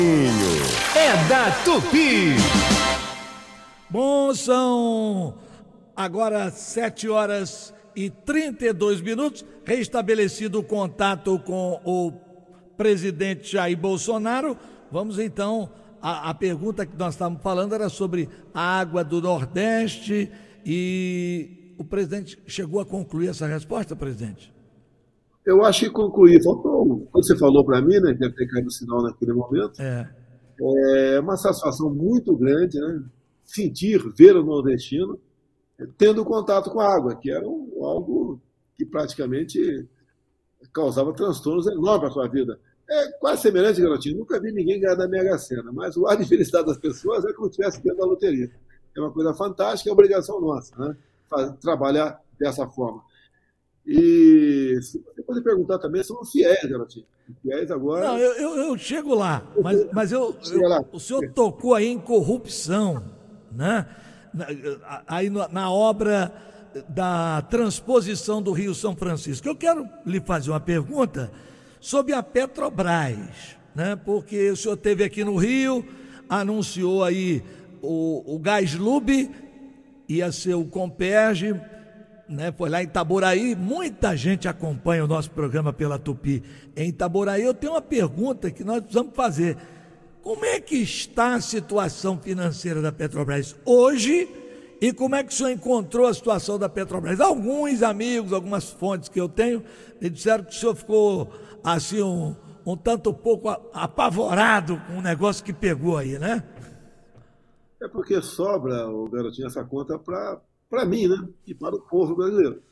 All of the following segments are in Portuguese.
É da Tupi. Bom, são agora 7h32. Restabelecido o contato com o presidente Jair Bolsonaro. Vamos então, a pergunta que nós estávamos falando era sobre a água do Nordeste e o presidente chegou a concluir essa resposta, presidente? Eu acho que concluí. Faltou, quando você falou para mim, né, que deve ter caído o sinal naquele momento, é uma satisfação muito grande, né, sentir, ver o nordestino tendo contato com a água, que era algo que praticamente causava transtornos enormes na sua vida. É quase semelhante, garotinho. Nunca vi ninguém ganhar da Mega Sena, mas o ar de felicidade das pessoas é como se estivesse dentro da loteria. É uma coisa fantástica, é obrigação nossa, né, trabalhar dessa forma. E você pode perguntar também sobre os fiéis, garotinho. Os fiéis agora. Não, eu chego lá, mas lá. O senhor tocou aí em corrupção, né? Aí na obra da transposição do Rio São Francisco. Eu quero lhe fazer uma pergunta sobre a Petrobras, né? Porque o senhor esteve aqui no Rio, anunciou aí o Gaslub, ia ser o Comperge, né, foi lá em Itaboraí. Muita gente acompanha o nosso programa pela Tupi em Itaboraí. Eu tenho uma pergunta que nós precisamos fazer: como é que está a situação financeira da Petrobras hoje e como é que o senhor encontrou a situação da Petrobras? Alguns amigos, algumas fontes que eu tenho, me disseram que o senhor ficou assim um tanto pouco apavorado com o negócio que pegou aí, né? É porque sobra, o garotinho, essa conta para mim, né? E para o povo brasileiro.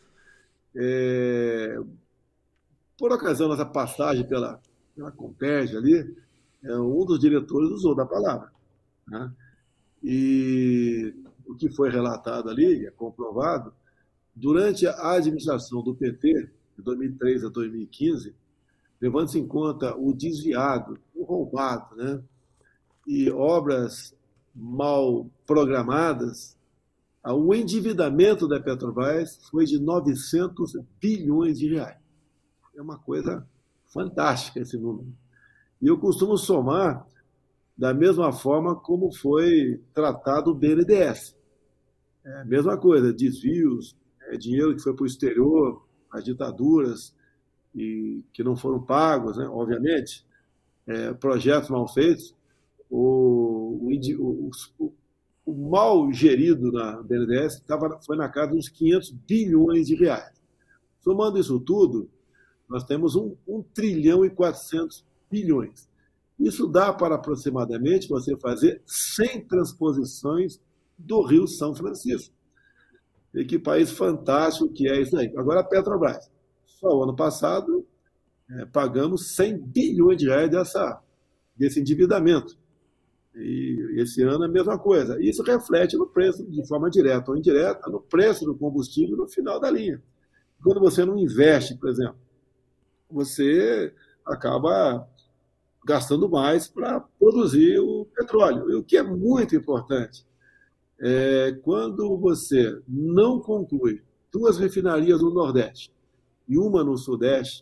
Por ocasião dessa passagem pela Comperj ali, um dos diretores usou da palavra, né? E o que foi relatado ali, é comprovado, durante a administração do PT, de 2003 a 2015, levando-se em conta o desviado, o roubado, né, e obras mal programadas, o endividamento da Petrobras foi de 900 bilhões de reais. É uma coisa fantástica esse número. E eu costumo somar da mesma forma como foi tratado o BNDES. É a mesma coisa, desvios, dinheiro que foi para o exterior, as ditaduras, e que não foram pagos, né, obviamente, projetos mal feitos, o mal gerido na BNDES foi na casa de uns 500 bilhões de reais. Somando isso tudo, nós temos 1 trilhão e 400 bilhões. Isso dá para aproximadamente você fazer 100 transposições do Rio São Francisco. E que país fantástico que é isso aí. Agora a Petrobras. Só o ano passado pagamos 100 bilhões de reais desse endividamento. E esse ano é a mesma coisa. Isso reflete no preço, de forma direta ou indireta, no preço do combustível no final da linha. Quando você não investe, por exemplo, você acaba gastando mais para produzir o petróleo. E o que é muito importante quando você não conclui 2 refinarias no Nordeste e uma no Sudeste,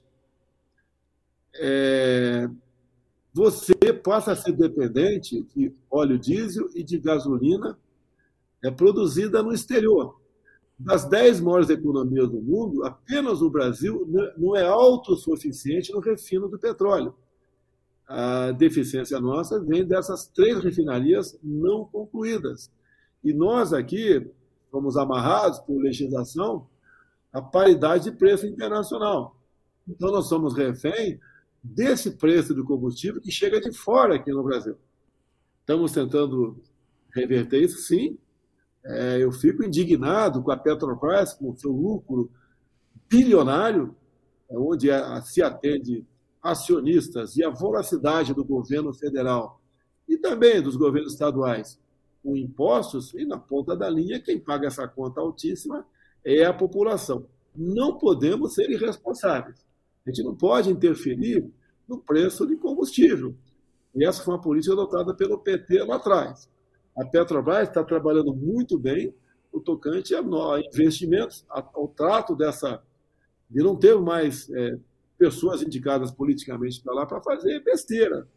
você passa a ser dependente de óleo diesel e de gasolina produzida no exterior. Das 10 maiores economias do mundo, apenas o Brasil não é autossuficiente no refino do petróleo. A deficiência nossa vem dessas 3 refinarias não concluídas. E nós aqui fomos amarrados por legislação à paridade de preço internacional. Então nós somos refém desse preço do combustível que chega de fora aqui no Brasil. Estamos tentando reverter isso, sim. Eu fico indignado com a Petrobras, com o seu lucro bilionário, onde se atende acionistas, e a voracidade do governo federal e também dos governos estaduais com impostos, e na ponta da linha quem paga essa conta altíssima é a população. Não podemos ser irresponsáveis. A gente não pode interferir no preço de combustível. E essa foi uma política adotada pelo PT lá atrás. A Petrobras está trabalhando muito bem no tocante a investimentos, ao trato de não ter mais pessoas indicadas politicamente para lá para fazer besteira.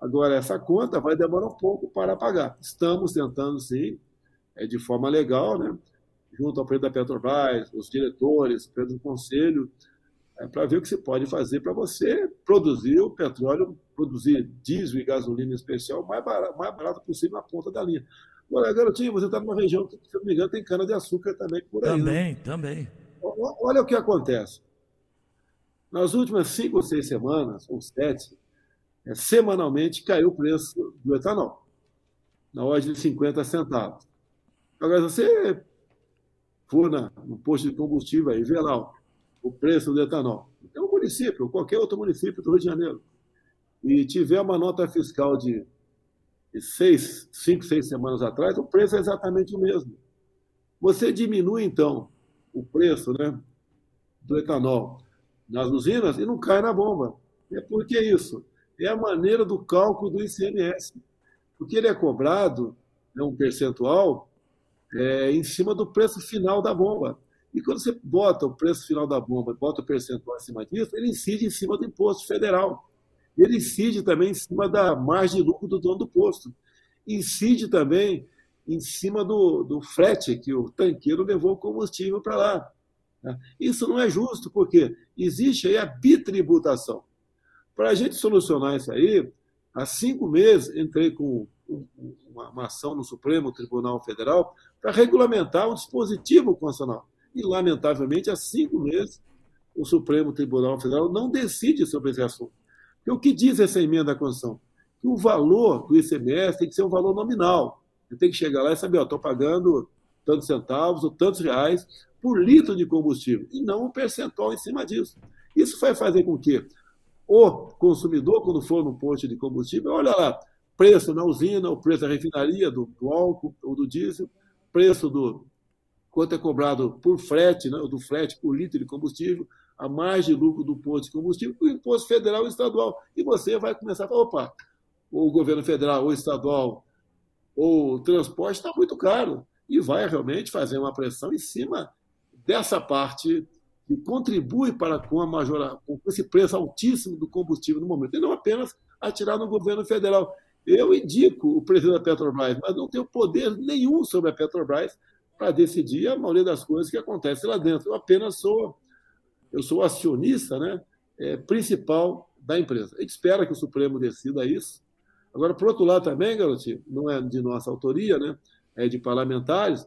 Agora, essa conta vai demorar um pouco para pagar. Estamos tentando, sim, de forma legal, né? Junto ao presidente da Petrobras, os diretores, o presidente do conselho, para ver o que se pode fazer para você produzir o petróleo, produzir diesel e gasolina em especial, mais barato possível na ponta da linha. Agora, garotinho, você está numa região que, se não me engano, tem cana-de-açúcar também por aí. Também, né? também. Olha o que acontece. Nas últimas 5 ou 6 semanas, ou 7, semanalmente caiu o preço do etanol, na ordem de 50 centavos. Agora, se você for no posto de combustível aí, vê lá o preço do etanol. É um município, qualquer outro município do Rio de Janeiro, e tiver uma nota fiscal de 5, 6 semanas atrás, o preço é exatamente o mesmo. Você diminui, então, o preço, né, do etanol nas usinas e não cai na bomba. Por que isso? É a maneira do cálculo do ICMS. Porque ele é cobrado, né, um percentual, em cima do preço final da bomba. E quando você bota o preço final da bomba, bota o percentual acima disso, ele incide em cima do imposto federal. Ele incide também em cima da margem de lucro do dono do posto. Incide também em cima do frete que o tanqueiro levou o combustível para lá. Isso não é justo, porque existe aí a bitributação. Para a gente solucionar isso aí, há 5 meses entrei com uma ação no Supremo Tribunal Federal para regulamentar um dispositivo constitucional. E, lamentavelmente, há 5 meses o Supremo Tribunal Federal não decide sobre esse assunto. Porque o que diz essa emenda à Constituição? Que o valor do ICMS tem que ser um valor nominal. Você tem que chegar lá e saber, estou pagando tantos centavos ou tantos reais por litro de combustível, e não um percentual em cima disso. Isso vai fazer com que o consumidor, quando for no posto de combustível, olha lá, preço na usina, o preço da refinaria, do álcool ou do diesel, preço do quanto é cobrado por frete, né, do frete por litro de combustível, a margem de lucro do posto de combustível, o imposto federal e estadual. E você vai começar a falar, opa, o governo federal ou estadual ou o transporte está muito caro. E vai realmente fazer uma pressão em cima dessa parte que contribui com esse preço altíssimo do combustível no momento, e não apenas atirar no governo federal. Eu indico o presidente da Petrobras, mas não tenho poder nenhum sobre a Petrobras para decidir a maioria das coisas que acontecem lá dentro. Eu apenas sou o acionista, né, principal da empresa. A gente espera que o Supremo decida isso. Agora, por outro lado também, garotinho, não é de nossa autoria, né, é de parlamentares.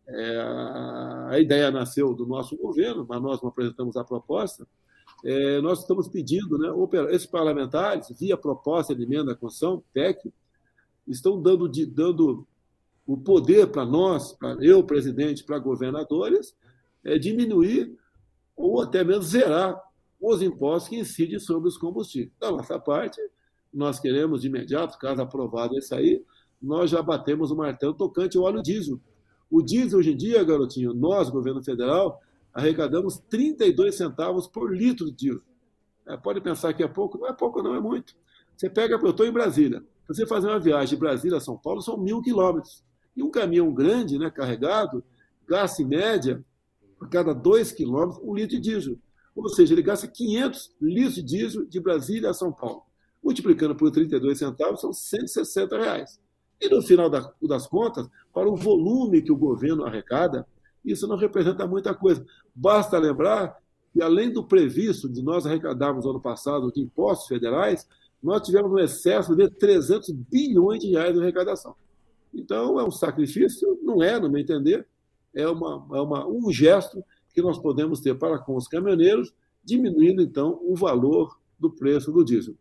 A ideia nasceu do nosso governo, mas nós não apresentamos a proposta. Nós estamos pedindo, né, esses parlamentares, via proposta de emenda à Constituição, PEC, estão dando o poder para nós, para eu, presidente, para governadores, diminuir ou até mesmo zerar os impostos que incidem sobre os combustíveis. Da nossa parte, nós queremos de imediato, caso aprovado isso aí, nós já batemos o martelo tocante ao óleo diesel. O diesel, hoje em dia, garotinho, nós, governo federal, arrecadamos 32 centavos por litro de diesel. Pode pensar que é pouco, não é pouco, não é muito. Você pega, eu estou em Brasília, para você fazer uma viagem de Brasília a São Paulo, são 1.000 quilômetros. E um caminhão grande, né, carregado, gasta em média, a cada 2 quilômetros, 1 litro de diesel. Ou seja, ele gasta 500 litros de diesel de Brasília a São Paulo. Multiplicando por 32 centavos, são R$160. E no final das contas, para o volume que o governo arrecada, isso não representa muita coisa. Basta lembrar que, além do previsto de nós arrecadarmos ano passado de impostos federais, nós tivemos um excesso de 300 bilhões de reais de arrecadação. Então, é um sacrifício, não é, no meu entender, é um gesto que nós podemos ter para com os caminhoneiros, diminuindo, então, o valor do preço do diesel.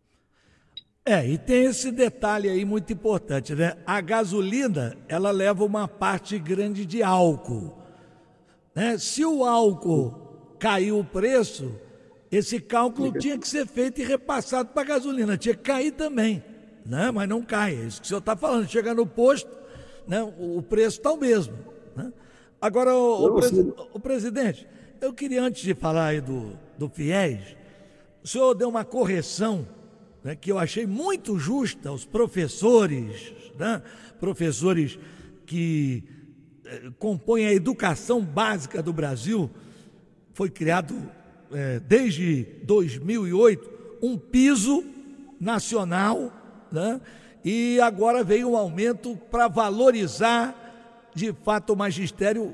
E tem esse detalhe aí muito importante, né? A gasolina, ela leva uma parte grande de álcool, né? Se o álcool caiu o preço, esse cálculo tinha que ser feito e repassado para a gasolina, tinha que cair também, né? Mas não cai, é isso que o senhor está falando. Chega no posto, né? O preço está o mesmo, né? Agora, o presidente, eu queria, antes de falar aí do FIES, o senhor deu uma correção, né, que eu achei muito justa aos professores, né? Professores que compõem a educação básica do Brasil. Foi criado, desde 2008, um piso nacional né? E agora veio um aumento para valorizar, de fato, o magistério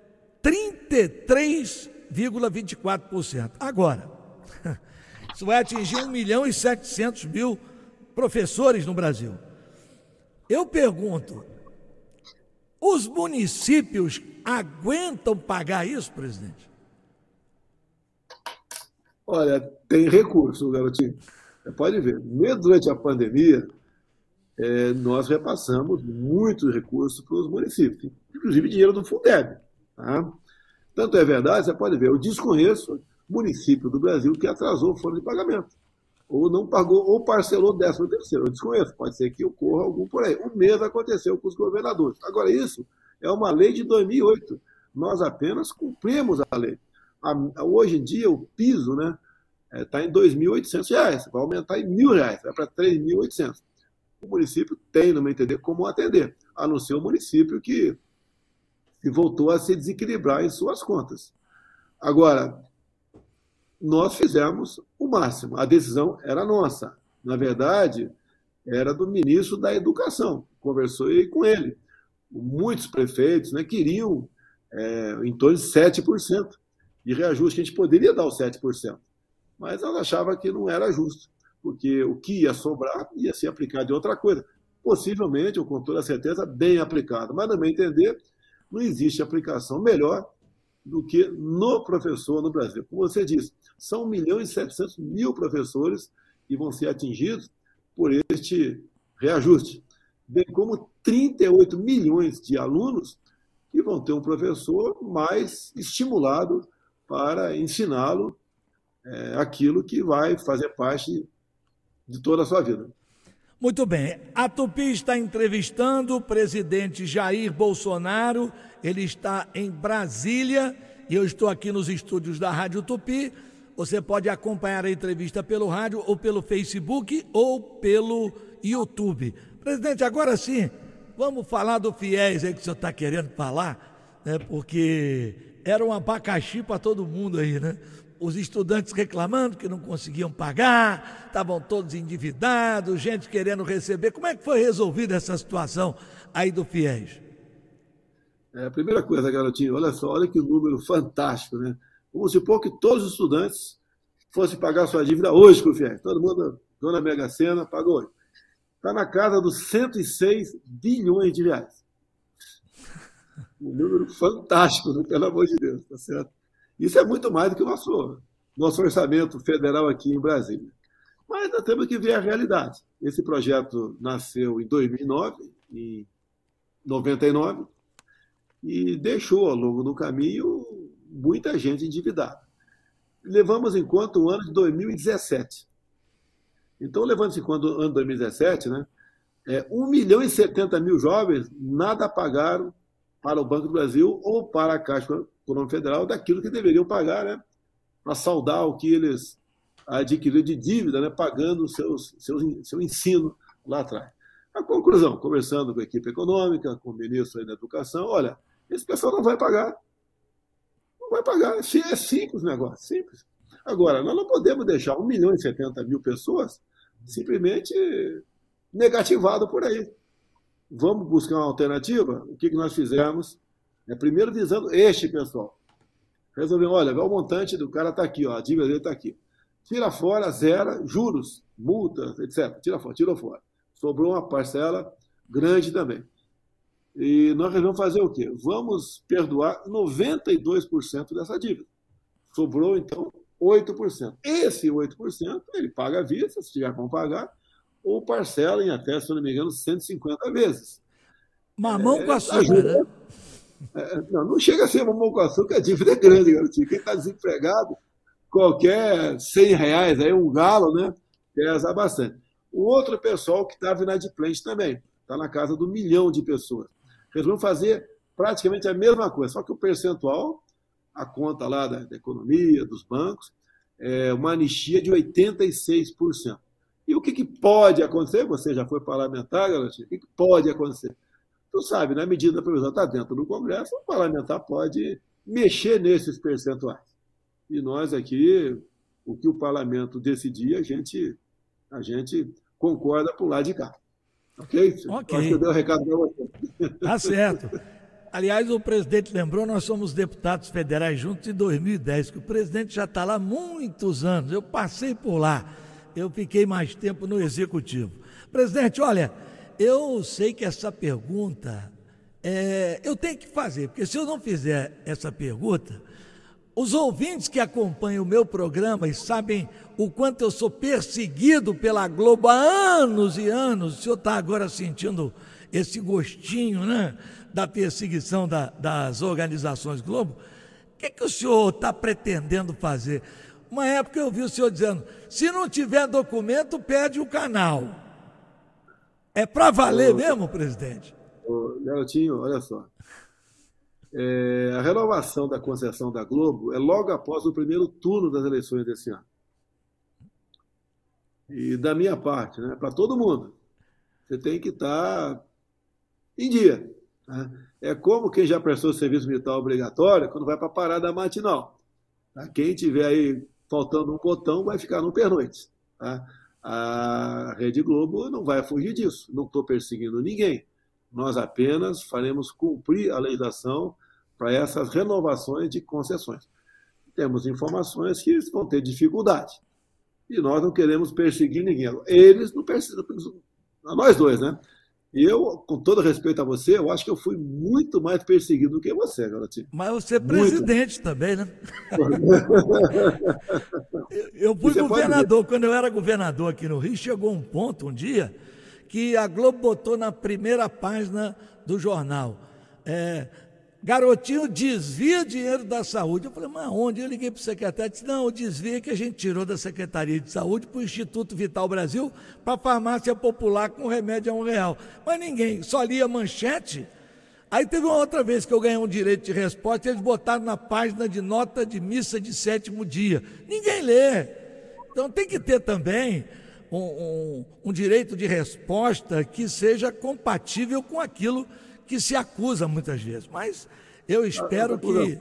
33,24%. Agora, isso vai atingir 1.700.000 professores no Brasil. Eu pergunto, os municípios aguentam pagar isso, presidente? Olha, tem recurso, garotinho. Você pode ver, mesmo durante a pandemia, nós repassamos muitos recursos para os municípios, inclusive dinheiro do Fundeb. Tá? Tanto é verdade, você pode ver, eu desconheço município do Brasil que atrasou folha de pagamento, ou não pagou, ou parcelou 13º. Eu desconheço, pode ser que ocorra algum por aí. O mesmo aconteceu com os governadores. Agora, isso é uma lei de 2008. Nós apenas cumprimos a lei. Hoje em dia, o piso, né, está em R$ 2.800, vai aumentar em R$ 1.000, vai para 3.800. O município tem, no meu entender, como atender, a não ser o município que voltou a se desequilibrar em suas contas. Agora, nós fizemos o máximo, a decisão era nossa. Na verdade, era do ministro da Educação, conversei com ele. Muitos prefeitos, né, queriam em torno de 7% de reajuste, que a gente poderia dar os 7%, mas ela achava que não era justo, porque o que ia sobrar ia ser aplicado de outra coisa, possivelmente, ou com toda certeza, bem aplicado, mas, no meu entender, não existe aplicação melhor do que no professor no Brasil. Como você disse, são 1.700.000 professores que vão ser atingidos por este reajuste, bem como 38 milhões de alunos que vão ter um professor mais estimulado para ensiná-lo aquilo que vai fazer parte de toda a sua vida. Muito bem, a Tupi está entrevistando o presidente Jair Bolsonaro, ele está em Brasília e eu estou aqui nos estúdios da Rádio Tupi. Você pode acompanhar a entrevista pelo rádio ou pelo Facebook ou pelo YouTube. Presidente, agora sim, vamos falar do FIES aí que o senhor está querendo falar, né? Porque era um abacaxi para todo mundo aí, né? Os estudantes reclamando que não conseguiam pagar, estavam todos endividados, gente querendo receber. Como é que foi resolvida essa situação aí do FIES? A primeira coisa, garotinho, olha só, olha que número fantástico, né? Vamos supor que todos os estudantes fossem pagar sua dívida hoje com o FIES. Todo mundo, dona Mega Sena, pagou hoje. Está na casa dos 106 bilhões de reais. Um número fantástico, né? Pelo amor de Deus, tá certo? Isso é muito mais do que o nosso orçamento federal aqui em Brasília. Mas nós temos que ver a realidade. Esse projeto nasceu em 2009, em 99, e deixou ao longo do caminho muita gente endividada. Levamos em conta o ano de 2017. Então, levando-se em conta o ano de 2017, né, 1.070.000 jovens nada pagaram para o Banco do Brasil ou para a Caixa Econômica Federal daquilo que deveriam pagar, né, para saldar o que eles adquiriram de dívida, né, pagando o seu ensino lá atrás. A conclusão, conversando com a equipe econômica, com o ministro da Educação, olha, esse pessoal não vai pagar. Não vai pagar. É simples o negócio, simples. Agora, nós não podemos deixar 1.070.000 pessoas simplesmente negativado por aí. Vamos buscar uma alternativa? O que nós fizemos? Primeiro visando este pessoal. Resolvemos, olha, o montante do cara está aqui, ó, a dívida dele está aqui. Tira fora, zera, juros, multas, etc. Tirou fora. Sobrou uma parcela grande também. E nós resolvemos fazer o quê? Vamos perdoar 92% dessa dívida. Sobrou, então, 8%. Esse 8%, ele paga à vista, se tiver como pagar, ou parcela em até, se não me engano, 150 vezes. Mamão com açúcar, né? Não chega a ser mamão com açúcar, a dívida é grande, garotinho. Quem está desempregado, qualquer R$100 aí, um galo, né, pesa bastante. O outro pessoal que estava inadimplente também, está na casa do 1 milhão de pessoas. Resolvemos fazer praticamente a mesma coisa, só que o percentual, a conta lá da economia, dos bancos, é uma anistia de 86%. E o que pode acontecer? Você já foi parlamentar, garotinho? O que pode acontecer? Tu sabe, na medida da previsão está dentro do Congresso, o parlamentar pode mexer nesses percentuais. E nós aqui, o que o parlamento decidir, a gente concorda para o lado de cá. Ok? Ok. Acho que eu dei o recado para você. Tá certo. Aliás, o presidente lembrou, nós somos deputados federais juntos em 2010, que o presidente já está lá há muitos anos. Eu passei por lá, eu fiquei mais tempo no executivo. Presidente, olha, eu sei que essa pergunta eu tenho que fazer, porque se eu não fizer essa pergunta, os ouvintes que acompanham o meu programa e sabem o quanto eu sou perseguido pela Globo há anos e anos, o senhor está agora sentindo esse gostinho, né, da perseguição das organizações Globo, o que o senhor está pretendendo fazer? Uma época eu vi o senhor dizendo, se não tiver documento, perde o canal. É para valer mesmo, presidente? Garotinho, olha só. A renovação da concessão da Globo é logo após o primeiro turno das eleições desse ano. E da minha parte, né, para todo mundo, você tem que estar em dia. Né? É como quem já prestou serviço militar obrigatório quando vai para a parada matinal. Tá? Quem tiver aí faltando um botão vai ficar no pernoite. Tá? A Rede Globo não vai fugir disso. Não estou perseguindo ninguém. Nós apenas faremos cumprir a legislação para essas renovações de concessões. Temos informações que vão ter dificuldade. E nós não queremos perseguir ninguém. Eles não perseguem, nós dois, né? E eu, com todo respeito a você, eu acho que eu fui muito mais perseguido do que você, garotinho. Mas você é presidente também, né? Eu fui governador. Quando eu era governador aqui no Rio, chegou um ponto, um dia, que a Globo botou na primeira página do jornal. Garotinho desvia dinheiro da saúde. Eu falei, mas onde? Eu liguei para o secretário e disse, não, o desvio é que a gente tirou da Secretaria de Saúde para o Instituto Vital Brasil, para a farmácia popular com remédio a R$1. Mas ninguém, só lia manchete. Aí teve uma outra vez que eu ganhei um direito de resposta, eles botaram na página de nota de missa de 7º dia. Ninguém lê. Então tem que ter também um direito de resposta que seja compatível com aquilo que se acusa muitas vezes, mas eu espero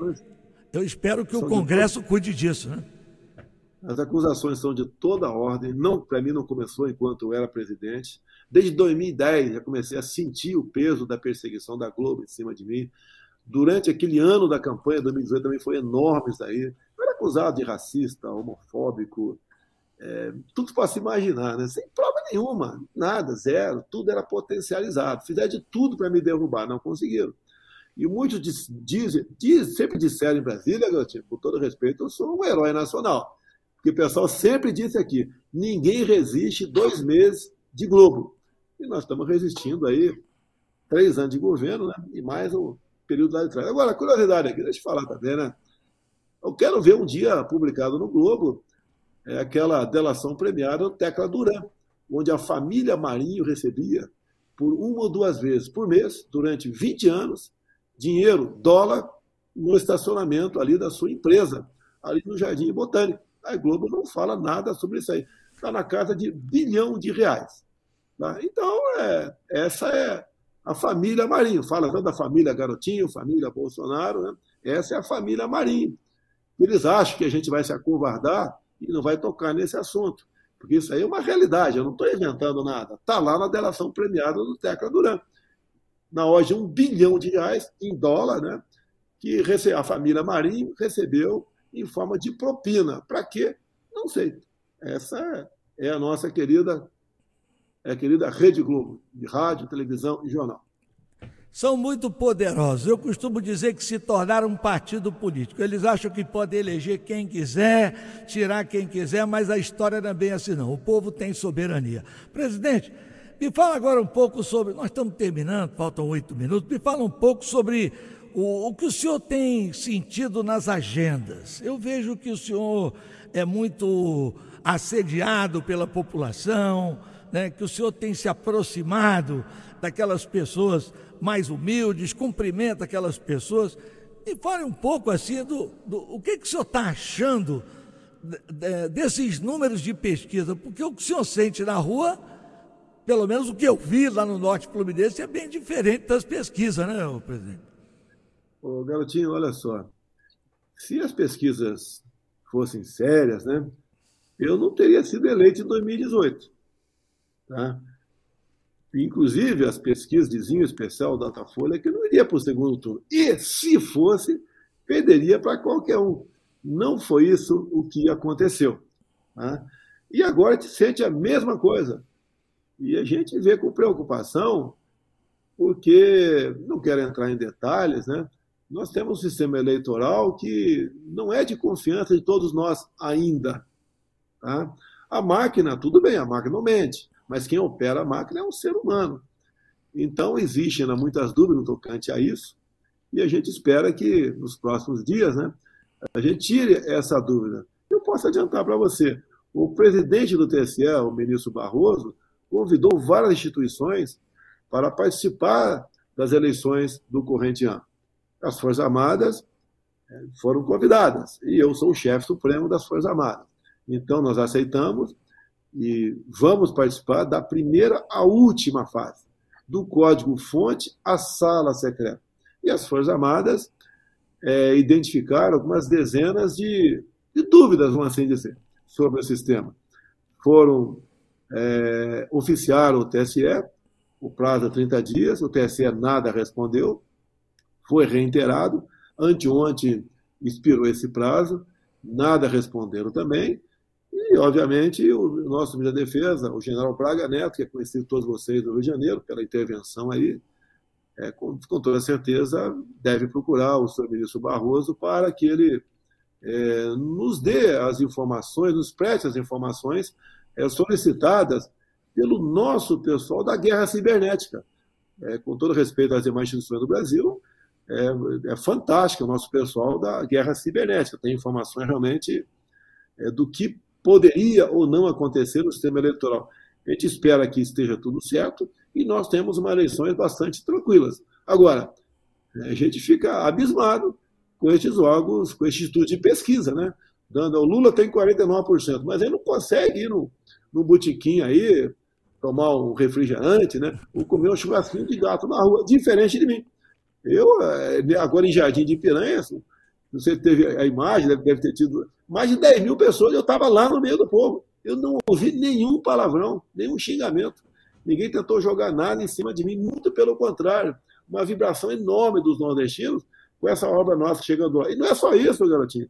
que o Congresso cuide disso, né? As acusações são de toda a ordem, para mim não começou enquanto eu era presidente. Desde 2010 já comecei a sentir o peso da perseguição da Globo em cima de mim. Durante aquele ano da campanha, 2018, também foi enorme isso aí. Eu era acusado de racista, homofóbico, tudo que possa imaginar, né? Sem prova nenhuma, nada, zero, tudo era potencializado. Fizeram de tudo para me derrubar, não conseguiram. E muitos sempre disseram em Brasília, garotinho, com todo respeito, eu sou um herói nacional. Porque o pessoal sempre disse aqui, ninguém resiste 2 meses de Globo. E nós estamos resistindo aí 3 anos de governo, né? E mais um período lá de trás. Agora, curiosidade aqui, deixa eu falar também, né? Eu quero ver um dia publicado no Globo aquela delação premiada do Tecla Duran, onde a família Marinho recebia, por 1 ou 2 vezes por mês, durante 20 anos, dinheiro, dólar, no estacionamento ali da sua empresa, ali no Jardim Botânico. A Globo não fala nada sobre isso aí. Está na casa de R$1 bilhão. Tá? Então, essa é a família Marinho. Fala tanto da família Garotinho, família Bolsonaro, né? Essa é a família Marinho. Eles acham que a gente vai se acovardar e não vai tocar nesse assunto. Porque isso aí é uma realidade, eu não estou inventando nada. Está lá na delação premiada do Tecla Duran. Na ordem de R$1 bilhão em dólar, né, que a família Marinho recebeu em forma de propina. Para quê? Não sei. Essa é a nossa querida Rede Globo, de rádio, televisão e jornal. São muito poderosos. Eu costumo dizer que se tornaram um partido político. Eles acham que podem eleger quem quiser, tirar quem quiser, mas a história não é bem assim, não. O povo tem soberania. Presidente, me fala agora um pouco sobre... Nós estamos terminando, faltam 8 minutos. Me fala um pouco sobre o que o senhor tem sentido nas agendas. Eu vejo que o senhor é muito assediado pela população, né, que o senhor tem se aproximado daquelas pessoas mais humildes, cumprimenta aquelas pessoas. E fale um pouco assim o que o senhor está achando desses números de pesquisa, porque o que o senhor sente na rua, pelo menos o que eu vi lá no Norte Fluminense, é bem diferente das pesquisas, né, presidente? Ô, Garotinho, olha só, se as pesquisas fossem sérias, né, eu não teria sido eleito em 2018. Tá? Inclusive, as pesquisas diziam, em especial o Datafolha, que não iria para o segundo turno. E, se fosse, perderia para qualquer um. Não foi isso o que aconteceu. Tá? E agora a gente sente a mesma coisa. E a gente vê com preocupação, porque, não quero entrar em detalhes, né? Nós temos um sistema eleitoral que não é de confiança de todos nós ainda. Tá? A máquina, tudo bem, a máquina não mente, mas quem opera a máquina é um ser humano. Então, existem ainda muitas dúvidas no tocante a isso, e a gente espera que, nos próximos dias, né, a gente tire essa dúvida. Eu posso adiantar para você, o presidente do TSE, o ministro Barroso, convidou várias instituições para participar das eleições do corrente ano. As Forças Armadas foram convidadas, e eu sou o chefe supremo das Forças Armadas. Então, nós aceitamos e vamos participar da primeira à última fase, do código-fonte à sala secreta. E as Forças Armadas identificaram algumas dezenas de dúvidas, vamos assim dizer, sobre o sistema. Foram oficiar o TSE, o prazo é 30 dias, o TSE nada respondeu, foi reiterado, anteontem expirou esse prazo, nada responderam também, e, obviamente, o nosso ministro da Defesa, o general Braga Neto, que é conhecido por todos vocês do Rio de Janeiro, pela intervenção aí, com toda certeza deve procurar o senhor ministro Barroso para que ele nos dê as informações, nos preste as informações solicitadas pelo nosso pessoal da guerra cibernética. Com todo respeito às demais instituições do Brasil, é fantástico o nosso pessoal da guerra cibernética, tem informações realmente do que poderia ou não acontecer no sistema eleitoral. A gente espera que esteja tudo certo e nós temos umas eleições bastante tranquilas. Agora, a gente fica abismado com estes órgãos, com este instituto de pesquisa, né? O Lula tem 49%, mas ele não consegue ir no botequim aí, tomar um refrigerante, né? Ou comer um churrasquinho de gato na rua, diferente de mim. Eu, agora em Jardim de Piranha, não sei se teve a imagem, deve ter tido mais de 10 mil pessoas, eu estava lá no meio do povo. Eu não ouvi nenhum palavrão, nenhum xingamento. Ninguém tentou jogar nada em cima de mim, muito pelo contrário. Uma vibração enorme dos nordestinos com essa obra nossa chegando lá. E não é só isso, garotinho.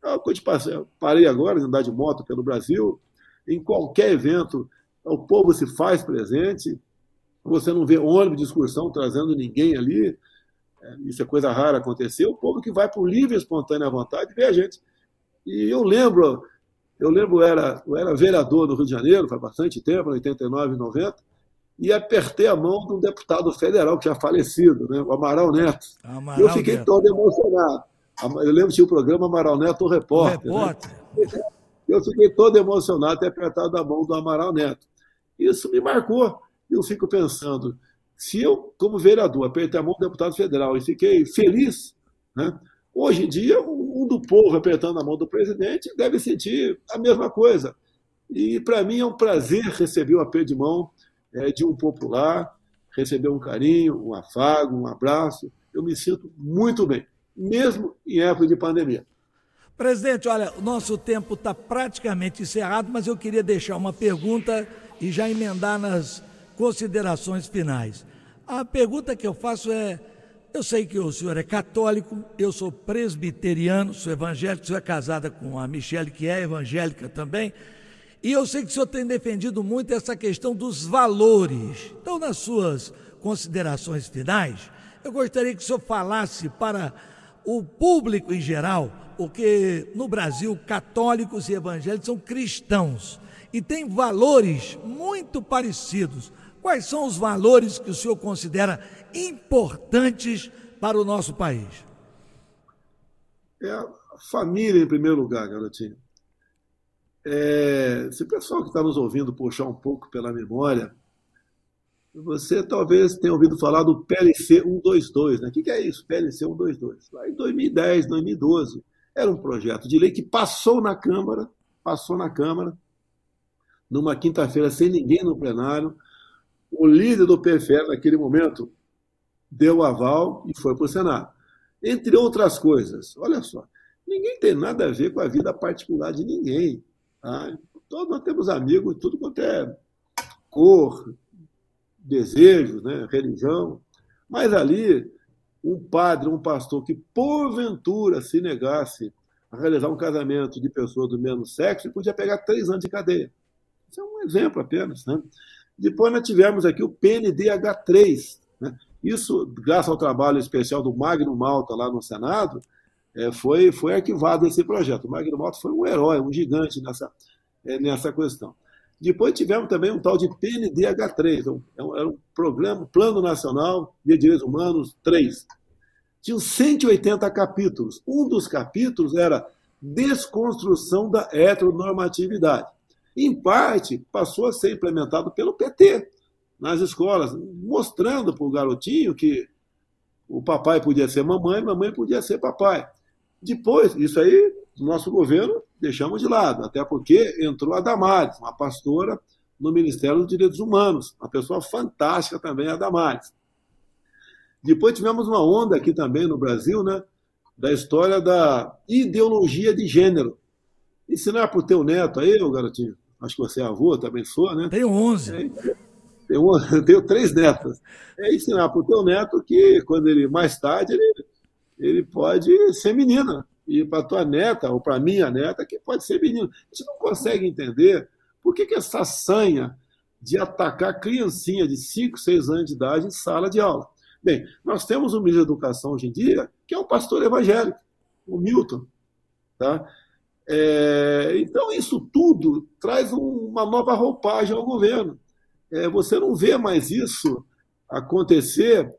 Eu parei agora de andar de moto pelo Brasil, em qualquer evento, o povo se faz presente, você não vê ônibus de excursão trazendo ninguém ali, isso é coisa rara acontecer, o povo que vai por livre e espontânea vontade vê a gente. E eu lembro, eu era vereador do Rio de Janeiro, faz bastante tempo, em 89 e 90, e apertei a mão de um deputado federal que já falecido, né, o Amaral Neto. Eu fiquei todo emocionado. Eu lembro que tinha o programa Amaral Neto, o repórter. Né? Eu fiquei todo emocionado ter apertado a mão do Amaral Neto. Isso me marcou. Eu fico pensando, se eu, como vereador, apertei a mão do deputado federal e fiquei feliz, né? Hoje em dia, um do povo apertando a mão do presidente deve sentir a mesma coisa. E, para mim, é um prazer receber o aperto de mão de um popular, receber um carinho, um afago, um abraço. Eu me sinto muito bem, mesmo em época de pandemia. Presidente, olha, o nosso tempo está praticamente encerrado, mas eu queria deixar uma pergunta e já emendar nas considerações finais. A pergunta que eu faço eu sei que o senhor é católico, eu sou presbiteriano, sou evangélico, o senhor é casada com a Michele, que é evangélica também, e eu sei que o senhor tem defendido muito essa questão dos valores. Então, nas suas considerações finais, eu gostaria que o senhor falasse para o público em geral, porque no Brasil, católicos e evangélicos são cristãos e têm valores muito parecidos. Quais são os valores que o senhor considera importantes para o nosso país? A família, em primeiro lugar, garotinho. Se o pessoal que está nos ouvindo puxar um pouco pela memória, você talvez tenha ouvido falar do PLC 122, né? O que é isso, PLC 122? Lá em 2010, 2012, era um projeto de lei que passou na Câmara, numa quinta-feira, sem ninguém no plenário. O líder do PFL, naquele momento, deu o aval e foi para o Senado. Entre outras coisas, olha só, ninguém tem nada a ver com a vida particular de ninguém. Tá? Todos nós temos amigos, tudo quanto é cor, desejos, né, religião, mas ali um padre, um pastor que porventura se negasse a realizar um casamento de pessoas do mesmo sexo, ele podia pegar 3 anos de cadeia. Isso é um exemplo apenas, né? Depois nós tivemos aqui o PNDH3, né? Isso, graças ao trabalho especial do Magno Malta lá no Senado, foi arquivado esse projeto. O Magno Malta foi um herói, um gigante nessa questão. Depois tivemos também um tal de PNDH3, era um programa, Plano Nacional de Direitos Humanos 3. Tinha 180 capítulos. Um dos capítulos era desconstrução da heteronormatividade. Em parte, passou a ser implementado pelo PT nas escolas, mostrando para o garotinho que o papai podia ser mamãe, mamãe podia ser papai. Depois, isso aí, nosso governo deixamos de lado, até porque entrou a Damares, uma pastora no Ministério dos Direitos Humanos, uma pessoa fantástica também, a Damares. Depois tivemos uma onda aqui também no Brasil, né, da história da ideologia de gênero. Ensinar para o teu neto aí, ô garotinho, acho que você é avô, também sou, né? Tenho 11. Tenho 3 netas. É ensinar para o teu neto que, quando ele mais tarde, ele pode ser menina. E para a tua neta, ou para a minha neta, que pode ser menino. A gente não consegue entender por que essa sanha de atacar criancinha de 5, 6 anos de idade em sala de aula. Bem, nós temos um ministro da Educação hoje em dia, que é um pastor evangélico, o Milton. Tá? Então, isso tudo traz uma nova roupagem ao governo. Você não vê mais isso acontecer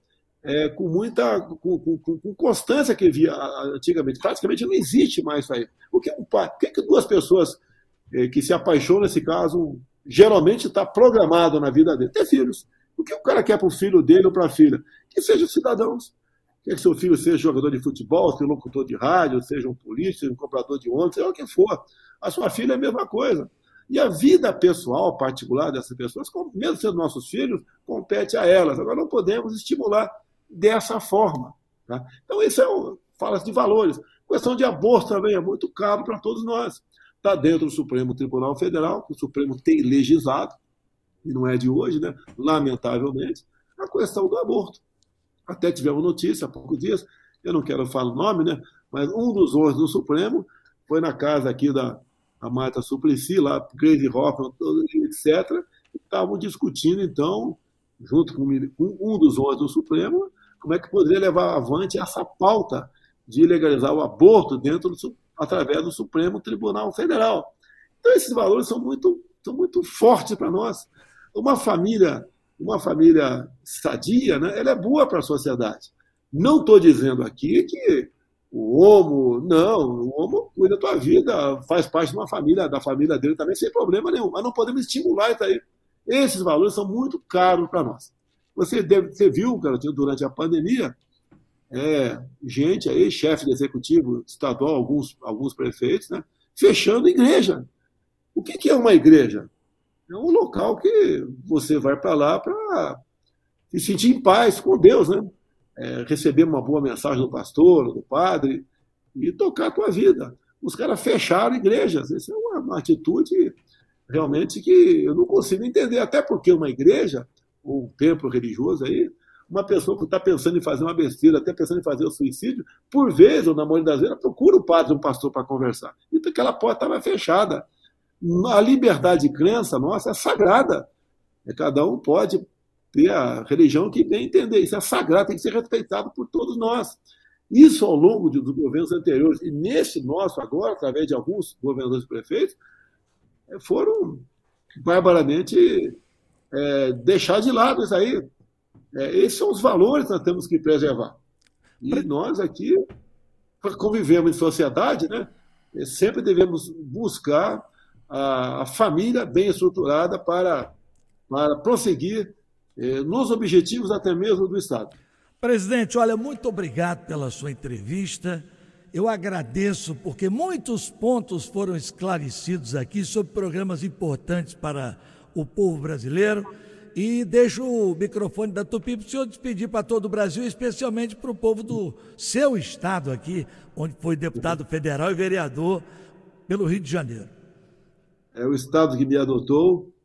com constância que via antigamente. Praticamente não existe mais isso aí. Por que 2 pessoas que se apaixonam, nesse caso, geralmente está programado na vida dele? Ter filhos. O que o cara quer para o filho dele ou para a filha? Que sejam cidadãos. Quer que seu filho seja jogador de futebol, seja locutor de rádio, seja um político, seja um comprador de ônibus, seja o que for. A sua filha é a mesma coisa. E a vida pessoal, particular dessas pessoas, mesmo sendo nossos filhos, compete a elas. Agora, não podemos estimular dessa forma. Tá? Então, isso fala-se de valores. A questão de aborto também é muito caro para todos nós. Está dentro do Supremo Tribunal Federal, que o Supremo tem legislado, e não é de hoje, né? Lamentavelmente, a questão do aborto. Até tivemos notícia há poucos dias, eu não quero falar o nome, né? Mas um dos 11 do Supremo foi na casa aqui da Marta Suplicy, lá, Gleisi Hoffmann, etc., e estavam discutindo, então, junto com um dos 11 do Supremo, como é que poderia levar avante essa pauta de legalizar o aborto através do Supremo Tribunal Federal. Então, esses valores são muito fortes para nós. Uma família sadia, né, ela é boa para a sociedade. Não estou dizendo aqui que o homo cuida da tua vida, faz parte de uma família, da família dele também, sem problema nenhum. Mas não podemos estimular isso aí. Esses valores são muito caros para nós. Você viu, garotinho, durante a pandemia, gente aí, chefe de executivo estadual, alguns prefeitos, né, fechando igreja. O que é uma igreja? É um local que você vai para lá para se sentir em paz com Deus, né? Receber uma boa mensagem do pastor, do padre, e tocar a tua vida. Os caras fecharam igrejas. Isso é uma atitude realmente que eu não consigo entender. Até porque uma igreja, ou um templo religioso aí, uma pessoa que está pensando em fazer uma besteira, até pensando em fazer o suicídio, por vezes, ou na maioria das vezes, procura o padre, um pastor para conversar. Então aquela porta estava fechada. A liberdade de crença nossa é sagrada. Cada um pode ter a religião que bem entender. Isso é sagrado, tem que ser respeitado por todos nós. Isso ao longo dos governos anteriores, e nesse nosso agora, através de alguns governadores e prefeitos, foram barbaramente deixar de lado isso aí. Esses são os valores que nós temos que preservar. E nós aqui, convivemos em sociedade, né, sempre devemos buscar a família bem estruturada para prosseguir nos objetivos até mesmo do Estado. Presidente, olha, muito obrigado pela sua entrevista. Eu agradeço porque muitos pontos foram esclarecidos aqui sobre programas importantes para o povo brasileiro. E deixo o microfone da Tupi para o senhor despedir para todo o Brasil, especialmente para o povo do seu estado aqui, onde foi deputado federal e vereador pelo Rio de Janeiro. É o estado que me adotou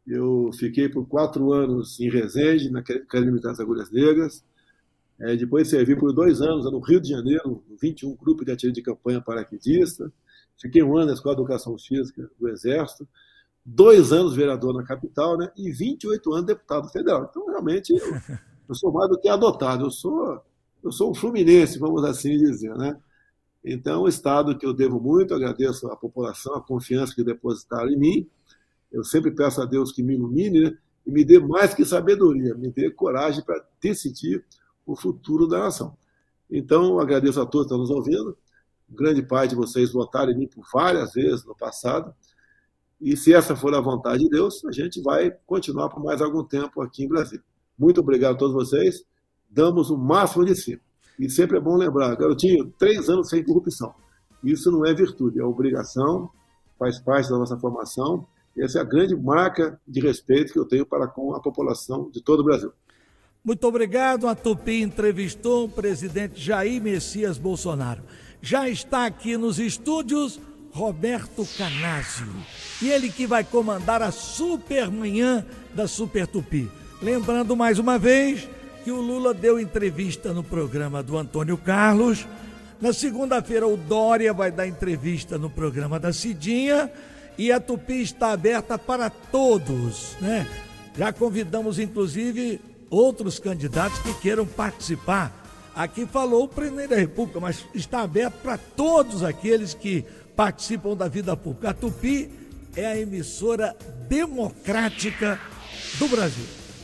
Eu fiquei por 4 anos em Resende, na Academia Militar das Agulhas Negras. Depois servi por 2 anos no Rio de Janeiro, no 21 Grupo de Artilharia de Campanha Paraquedista. Fiquei 1 ano na Escola de Educação Física do Exército. 2 anos vereador na capital, né? E 28 anos deputado federal. Então, realmente, eu sou mais do que adotado. Eu sou um fluminense, vamos assim dizer, né? Então, é um estado que eu devo muito, agradeço à população, a confiança que depositaram em mim. Eu sempre peço a Deus que me ilumine, né? E me dê mais que sabedoria, me dê coragem para decidir o futuro da nação. Então, agradeço a todos que estão nos ouvindo. Grande parte de vocês votaram em mim por várias vezes no passado. E se essa for a vontade de Deus, a gente vai continuar por mais algum tempo aqui em Brasília. Muito obrigado a todos vocês. Damos o máximo de si. E sempre é bom lembrar, garotinho, 3 anos sem corrupção. Isso não é virtude, é obrigação, faz parte da nossa formação. Essa é a grande marca de respeito que eu tenho para com a população de todo o Brasil. Muito obrigado. A Tupi entrevistou o presidente Jair Messias Bolsonaro. Já está aqui nos estúdios Roberto Canásio. E ele que vai comandar a Supermanhã da Super Tupi. Lembrando mais uma vez que o Lula deu entrevista no programa do Antônio Carlos. Na segunda-feira o Dória vai dar entrevista no programa da Cidinha. E a Tupi está aberta para todos, né? Já convidamos, inclusive, outros candidatos que queiram participar. Aqui falou o presidente da República, mas está aberto para todos aqueles que participam da vida pública. A Tupi é a emissora democrática do Brasil.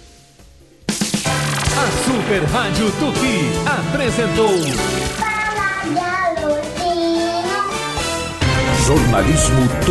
A Super Rádio Tupi apresentou Jornalismo